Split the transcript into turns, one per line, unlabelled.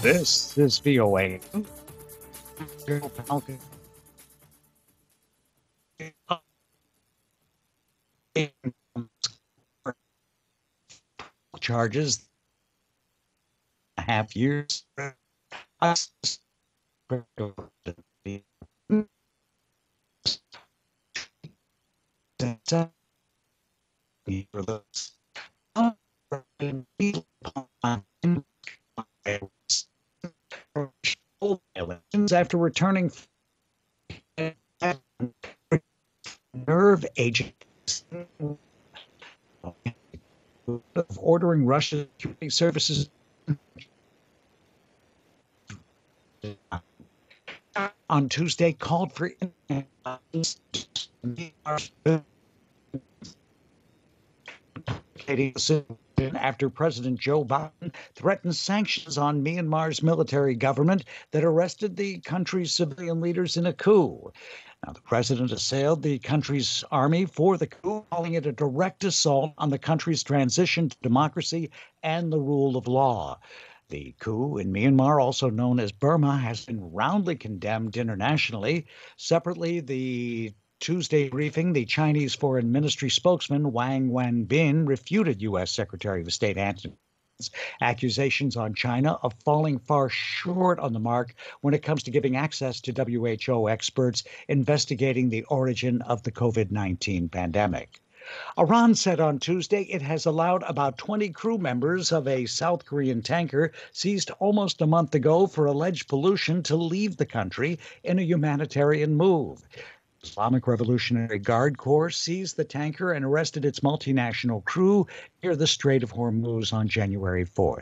This is VOA. Charges half years. After returning nerve agents of ordering Russian security services on Tuesday called for after President Joe Biden threatened sanctions on Myanmar's military government that arrested the country's civilian leaders in a coup. Now, the president assailed the country's army for the coup, calling it a direct assault on the country's transition to democracy and the rule of law. The coup in Myanmar, also known as Burma, has been roundly condemned internationally. Separately, the Tuesday briefing, the Chinese Foreign Ministry spokesman Wang Wenbin refuted U.S. Secretary of State Antony Blinken's accusations on China of falling far short on the mark when it comes to giving access to WHO experts investigating the origin of the COVID-19 pandemic. Iran said on Tuesday it has allowed about 20 crew members of a South Korean tanker seized almost a month ago for alleged pollution to leave the country in a humanitarian move. Islamic Revolutionary Guard Corps seized the tanker and arrested its multinational crew near the Strait of Hormuz on January 4th.